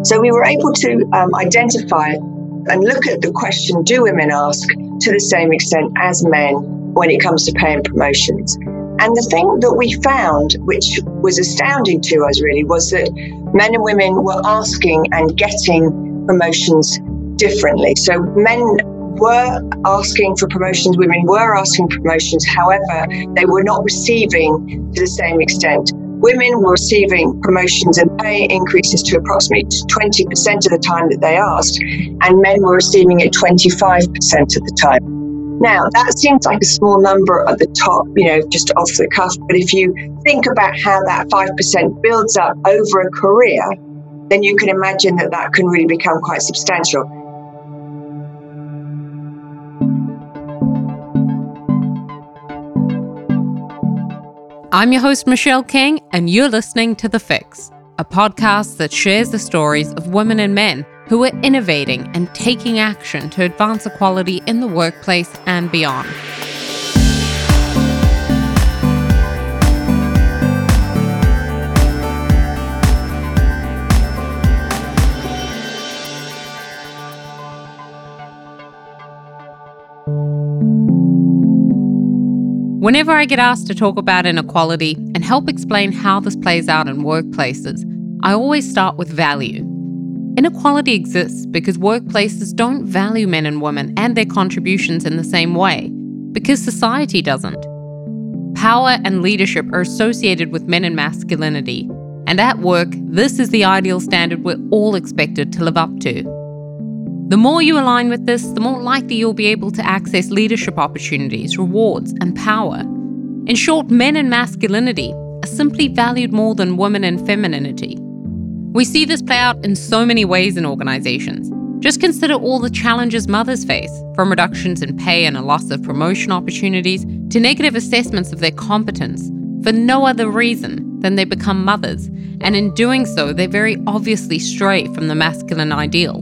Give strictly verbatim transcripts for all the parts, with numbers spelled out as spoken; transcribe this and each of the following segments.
So we were able to um, identify and look at the question, do women ask to the same extent as men when it comes to pay and promotions? And the thing that we found, which was astounding to us really, was that men and women were asking and getting promotions differently. So men were asking for promotions, women were asking for promotions, however, they were not receiving to the same extent. Women were receiving promotions and pay increases to approximately twenty percent of the time that they asked, and men were receiving it twenty-five percent of the time. Now, that seems like a small number at the top, you know, just off the cuff, but if you think about how that five percent builds up over a career, then you can imagine that that can really become quite substantial. I'm your host, Michelle King, and you're listening to The Fix, a podcast that shares the stories of women and men who are innovating and taking action to advance equality in the workplace and beyond. Whenever I get asked to talk about inequality and help explain how this plays out in workplaces, I always start with value. Inequality exists because workplaces don't value men and women and their contributions in the same way, because society doesn't. Power and leadership are associated with men and masculinity, and at work, this is the ideal standard we're all expected to live up to. The more you align with this, the more likely you'll be able to access leadership opportunities, rewards, and power. In short, men and masculinity are simply valued more than women and femininity. We see this play out in so many ways in organizations. Just consider all the challenges mothers face, from reductions in pay and a loss of promotion opportunities to negative assessments of their competence, for no other reason than they become mothers, and in doing so, they very obviously stray from the masculine ideal.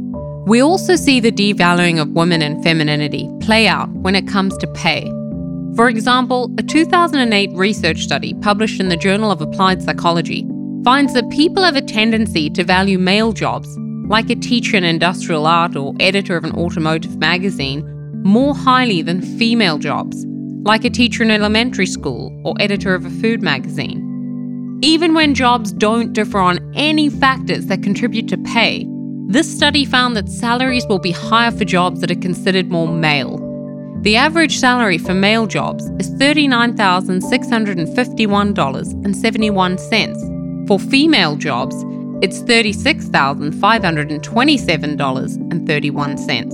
We also see the devaluing of women and femininity play out when it comes to pay. For example, a two thousand eight research study published in the Journal of Applied Psychology finds that people have a tendency to value male jobs, like a teacher in industrial art or editor of an automotive magazine, more highly than female jobs, like a teacher in elementary school or editor of a food magazine. Even when jobs don't differ on any factors that contribute to pay, this study found that salaries will be higher for jobs that are considered more male. The average salary for male jobs is thirty-nine thousand six hundred fifty-one dollars and seventy-one cents. For female jobs, it's thirty-six thousand five hundred twenty-seven dollars and thirty-one cents.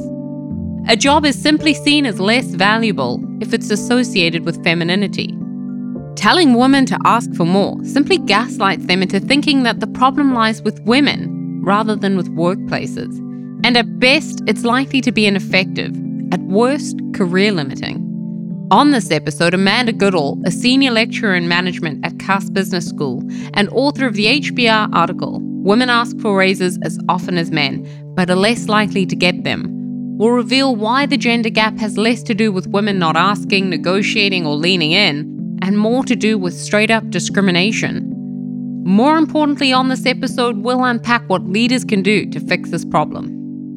A job is simply seen as less valuable if it's associated with femininity. Telling women to ask for more simply gaslights them into thinking that the problem lies with women rather than with workplaces. And at best, it's likely to be ineffective, at worst, career limiting. On this episode, Amanda Goodall, a senior lecturer in management at Cass Business School and author of the H B R article, Women Ask for Raises as Often as Men, but are less likely to get them, will reveal why the gender gap has less to do with women not asking, negotiating, or leaning in, and more to do with straight-up discrimination. More importantly, on this episode, we'll unpack what leaders can do to fix this problem.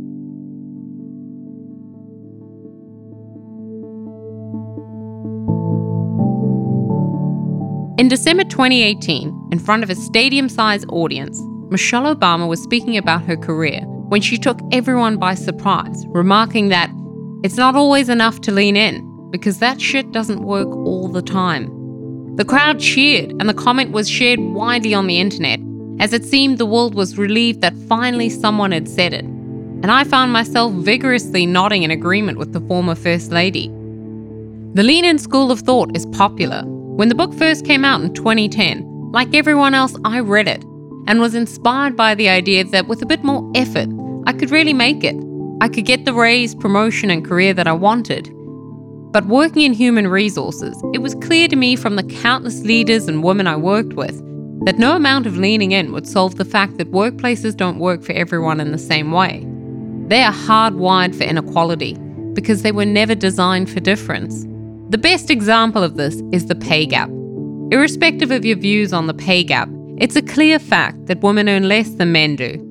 In December twenty eighteen, in front of a stadium-sized audience, Michelle Obama was speaking about her career when she took everyone by surprise, remarking that it's not always enough to lean in, because that shit doesn't work all the time. The crowd cheered, and the comment was shared widely on the internet, as it seemed the world was relieved that finally someone had said it. And I found myself vigorously nodding in agreement with the former First Lady. The Lean-In school of thought is popular. When the book first came out in twenty ten, like everyone else, I read it, and was inspired by the idea that with a bit more effort, I could really make it. I could get the raise, promotion, and career that I wanted. But working in human resources, it was clear to me from the countless leaders and women I worked with that no amount of leaning in would solve the fact that workplaces don't work for everyone in the same way. They are hardwired for inequality because they were never designed for difference. The best example of this is the pay gap. Irrespective of your views on the pay gap, it's a clear fact that women earn less than men do.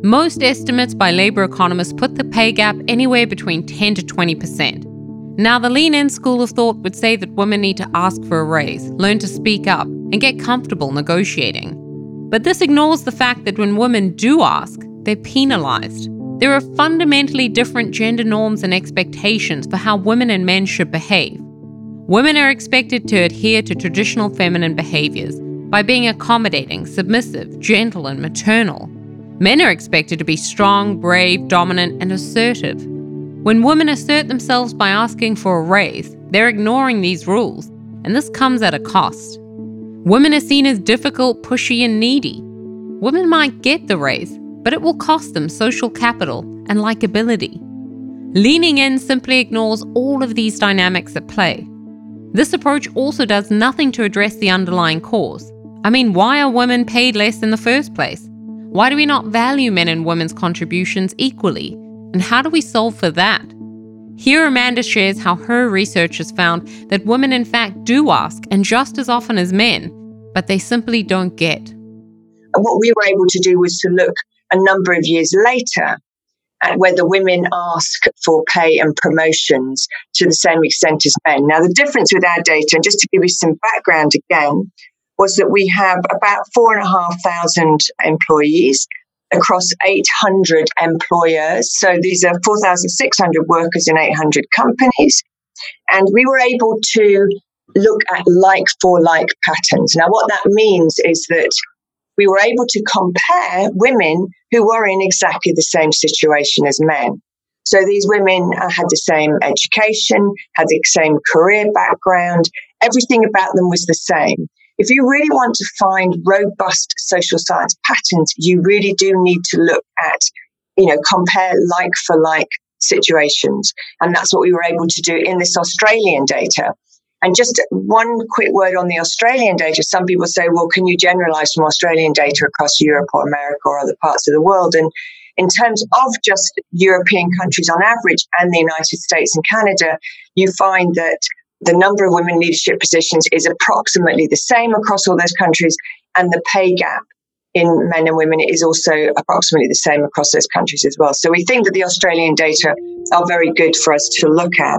Most estimates by labor economists put the pay gap anywhere between ten to twenty percent. Now, the lean-in school of thought would say that women need to ask for a raise, learn to speak up, and get comfortable negotiating. But this ignores the fact that when women do ask, they're penalized. There are fundamentally different gender norms and expectations for how women and men should behave. Women are expected to adhere to traditional feminine behaviors by being accommodating, submissive, gentle, and maternal. Men are expected to be strong, brave, dominant, and assertive. When women assert themselves by asking for a raise, they're ignoring these rules, and this comes at a cost. Women are seen as difficult, pushy, and needy. Women might get the raise, but it will cost them social capital and likability. Leaning in simply ignores all of these dynamics at play. This approach also does nothing to address the underlying cause. I mean, why are women paid less in the first place? Why do we not value men and women's contributions equally? And how do we solve for that? Here, Amanda shares how her research has found that women in fact do ask, and just as often as men, but they simply don't get. And what we were able to do was to look a number of years later at whether women ask for pay and promotions to the same extent as men. Now, the difference with our data, and just to give you some background again, was that we have about four and a half thousand employees across eight hundred employers. So these are four thousand six hundred workers in eight hundred companies. And we were able to look at like for like patterns. Now, what that means is that we were able to compare women who were in exactly the same situation as men. So these women uh, had the same education, had the same career background, everything about them was the same. If you really want to find robust social science patterns, you really do need to look at, you know, compare like for like situations. And that's what we were able to do in this Australian data. And just one quick word on the Australian data. Some people say, well, can you generalize from Australian data across Europe or America or other parts of the world? And in terms of just European countries on average and the United States and Canada, you find that the number of women in leadership positions is approximately the same across all those countries, and the pay gap in men and women is also approximately the same across those countries as well. So we think that the Australian data are very good for us to look at.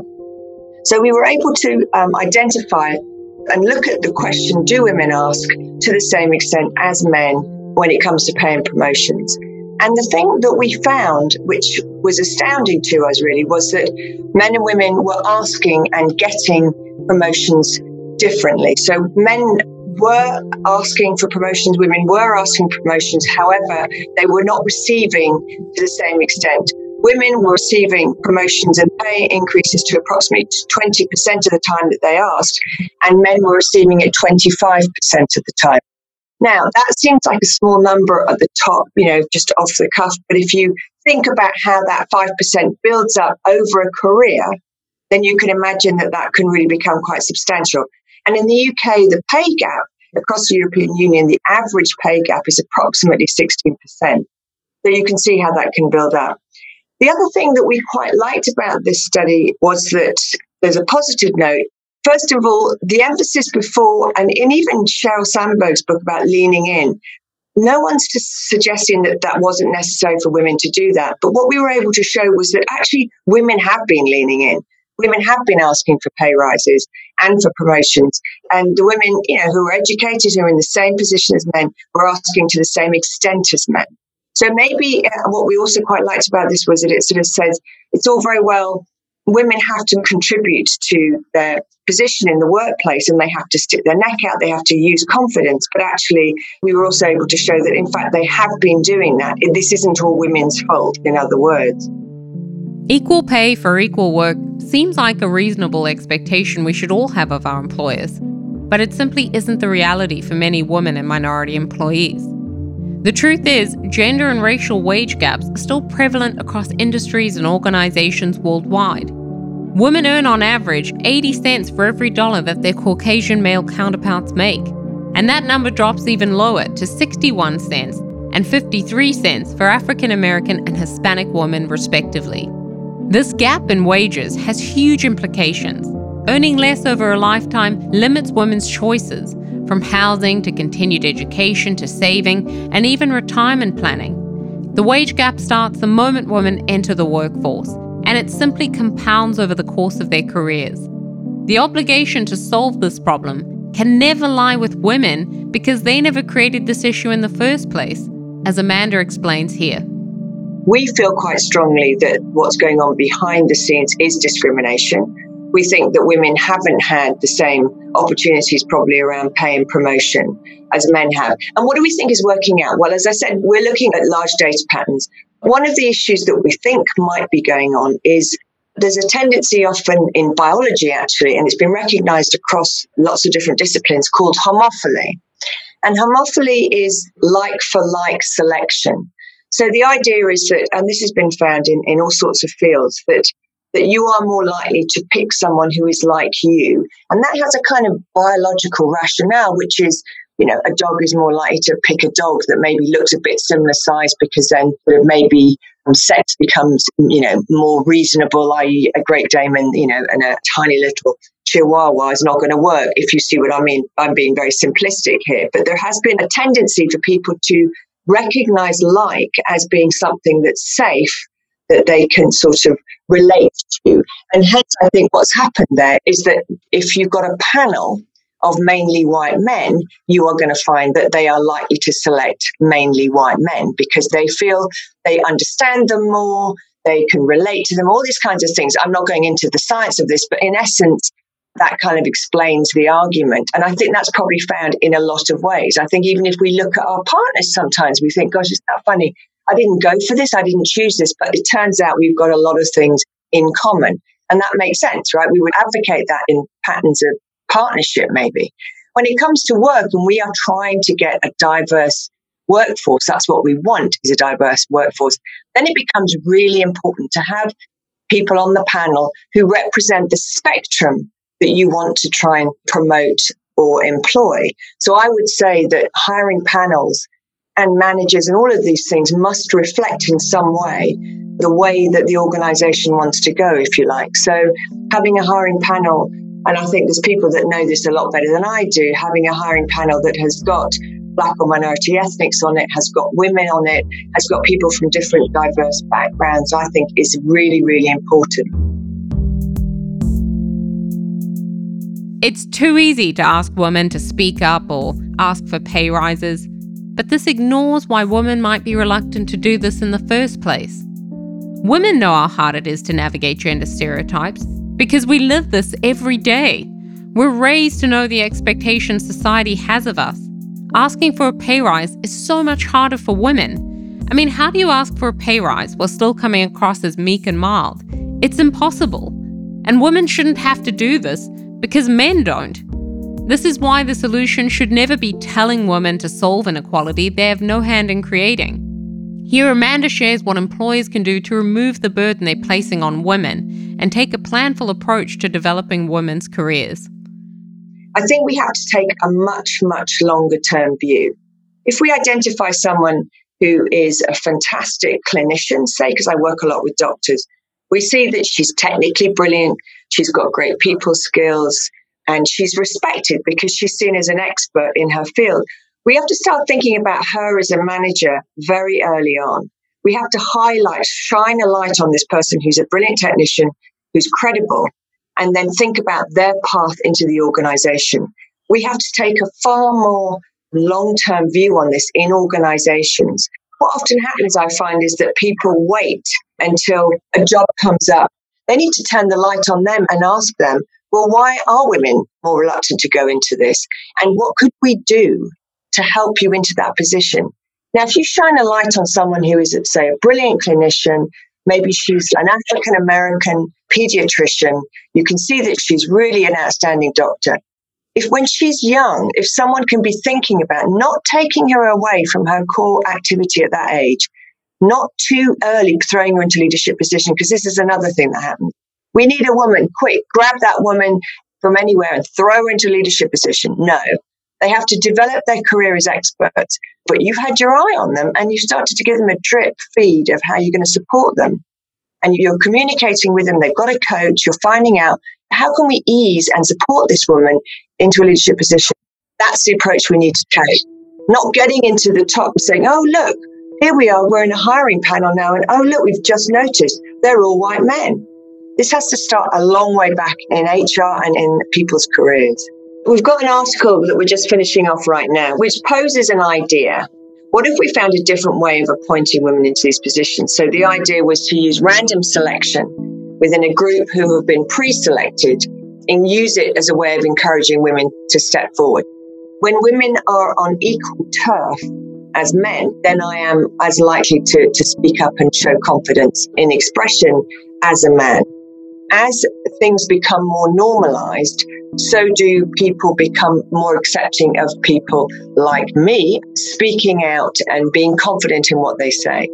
So we were able to um, identify and look at the question, do women ask to the same extent as men when it comes to pay and promotions? And the thing that we found, which was astounding to us really, was that men and women were asking and getting promotions differently. So men were asking for promotions, women were asking for promotions. However, they were not receiving to the same extent. Women were receiving promotions and pay increases to approximately twenty percent of the time that they asked, and men were receiving it twenty-five percent of the time. Now, that seems like a small number at the top, you know, just off the cuff. But if you think about how that five percent builds up over a career, then you can imagine that that can really become quite substantial. And in the U K, the pay gap across the European Union, the average pay gap is approximately sixteen percent. So you can see how that can build up. The other thing that we quite liked about this study was that there's a positive note. First of all, the emphasis before, and in even Sheryl Sandberg's book about leaning in, no one's just suggesting that that wasn't necessary for women to do that. But what we were able to show was that actually women have been leaning in. Women have been asking for pay rises and for promotions. And the women, you know, who are educated, who are in the same position as men, were asking to the same extent as men. So maybe uh, what we also quite liked about this was that it sort of says it's all very well, women have to contribute to their position in the workplace and they have to stick their neck out, they have to use confidence. But actually, we were also able to show that, in fact, they have been doing that. This isn't all women's fault, in other words. Equal pay for equal work seems like a reasonable expectation we should all have of our employers, but it simply isn't the reality for many women and minority employees. The truth is, gender and racial wage gaps are still prevalent across industries and organizations worldwide. Women earn on average eighty cents for every dollar that their Caucasian male counterparts make, and that number drops even lower to sixty-one cents and fifty-three cents for African American and Hispanic women, respectively. This gap in wages has huge implications. Earning less over a lifetime limits women's choices, from housing to continued education to saving and even retirement planning. The wage gap starts the moment women enter the workforce, and it simply compounds over the course of their careers. The obligation to solve this problem can never lie with women because they never created this issue in the first place, as Amanda explains here. We feel quite strongly that what's going on behind the scenes is discrimination. We think that women haven't had the same opportunities probably around pay and promotion as men have. And what do we think is working out? Well, as I said, we're looking at large data patterns. One of the issues that we think might be going on is there's a tendency often in biology, actually, and it's been recognized across lots of different disciplines, called homophily. And homophily is like-for-like selection. So the idea is that, and this has been found in, in all sorts of fields, that that you are more likely to pick someone who is like you. And that has a kind of biological rationale, which is, you know, a dog is more likely to pick a dog that maybe looks a bit similar size because then maybe um, sex becomes, you know, more reasonable, that is a Great Dane and, you know, and a tiny little Chihuahua is not going to work, if you see what I mean. I'm being very simplistic here. But there has been a tendency for people to recognize like as being something that's safe, that they can sort of relate to. And hence, I think what's happened there is that if you've got a panel of mainly white men, you are going to find that they are likely to select mainly white men because they feel they understand them more, they can relate to them, all these kinds of things. I'm not going into the science of this, but in essence, that kind of explains the argument. And I think that's probably found in a lot of ways. I think even if we look at our partners, sometimes we think, gosh, it's not funny. I didn't go for this, I didn't choose this, but it turns out we've got a lot of things in common. And that makes sense, right? We would advocate that in patterns of partnership, maybe. When it comes to work, and we are trying to get a diverse workforce, that's what we want, is a diverse workforce, then it becomes really important to have people on the panel who represent the spectrum that you want to try and promote or employ. So I would say that hiring panels and managers and all of these things must reflect in some way the way that the organization wants to go, if you like. So having a hiring panel, and I think there's people that know this a lot better than I do, having a hiring panel that has got Black or minority ethnics on it, has got women on it, has got people from different diverse backgrounds, I think is really, really important. It's too easy to ask women to speak up or ask for pay rises, but this ignores why women might be reluctant to do this in the first place. Women know how hard it is to navigate gender stereotypes because we live this every day. We're raised to know the expectations society has of us. Asking for a pay rise is so much harder for women. I mean, how do you ask for a pay rise while still coming across as meek and mild? It's impossible. And women shouldn't have to do this because men don't. This is why the solution should never be telling women to solve inequality they have no hand in creating. Here, Amanda shares what employers can do to remove the burden they're placing on women and take a planful approach to developing women's careers. I think we have to take a much, much longer term view. If we identify someone who is a fantastic clinician, say, because I work a lot with doctors, we see that she's technically brilliant, she's got great people skills, and she's respected because she's seen as an expert in her field. We have to start thinking about her as a manager very early on. We have to highlight, shine a light on this person who's a brilliant technician, who's credible, and then think about their path into the organization. We have to take a far more long-term view on this in organizations. What often happens, I find, is that people wait until a job comes up. They need to turn the light on them and ask them, well, why are women more reluctant to go into this? And what could we do to help you into that position? Now, if you shine a light on someone who is, say, a brilliant clinician, maybe she's an African-American pediatrician, you can see that she's really an outstanding doctor. If when she's young, if someone can be thinking about not taking her away from her core activity at that age, not too early throwing her into leadership position, because this is another thing that happens. We need a woman, quick, grab that woman from anywhere and throw her into a leadership position. No, they have to develop their career as experts, but you've had your eye on them and you've started to give them a drip feed of how you're going to support them. And you're communicating with them, they've got a coach, you're finding out how can we ease and support this woman into a leadership position. That's the approach we need to take. Not getting into the top and saying, oh, look, Here we are, we're in a hiring panel now, and oh, look, we've just noticed they're all white men. This has to start a long way back in H R and in people's careers. We've got an article that we're just finishing off right now, which poses an idea. What if we found a different way of appointing women into these positions? So the idea was to use random selection within a group who have been pre-selected and use it as a way of encouraging women to step forward. When women are on equal turf as men, then I am as likely to, to speak up and show confidence in expression as a man. As things become more normalized, so do people become more accepting of people like me speaking out and being confident in what they say.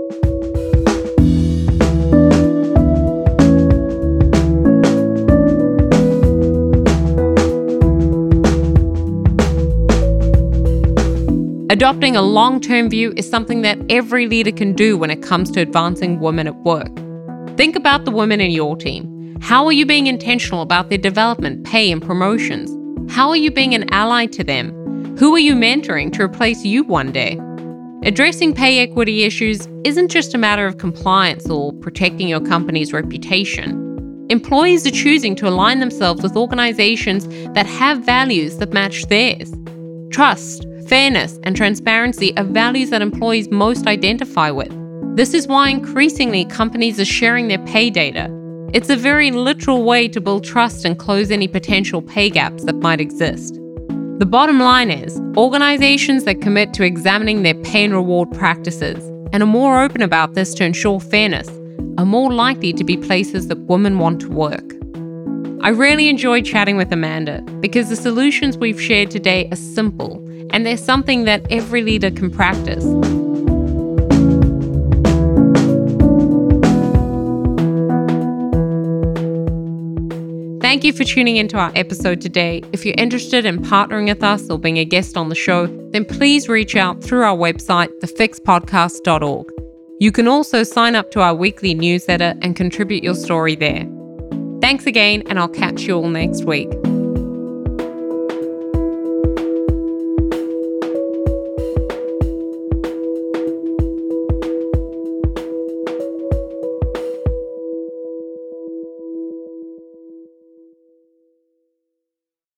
Adopting a long-term view is something that every leader can do when it comes to advancing women at work. Think about the women in your team. How are you being intentional about their development, pay, and promotions? How are you being an ally to them? Who are you mentoring to replace you one day? Addressing pay equity issues isn't just a matter of compliance or protecting your company's reputation. Employees are choosing to align themselves with organizations that have values that match theirs. Trust, fairness, and transparency are values that employees most identify with. This is why increasingly companies are sharing their pay data. It's a very literal way to build trust and close any potential pay gaps that might exist. The bottom line is, organizations that commit to examining their pay and reward practices and are more open about this to ensure fairness are more likely to be places that women want to work. I really enjoyed chatting with Amanda because the solutions we've shared today are simple and they're something that every leader can practice. Thank you for tuning into our episode today. If you're interested in partnering with us or being a guest on the show, then please reach out through our website, the fix podcast dot org. You can also sign up to our weekly newsletter and contribute your story there. Thanks again, and I'll catch you all next week.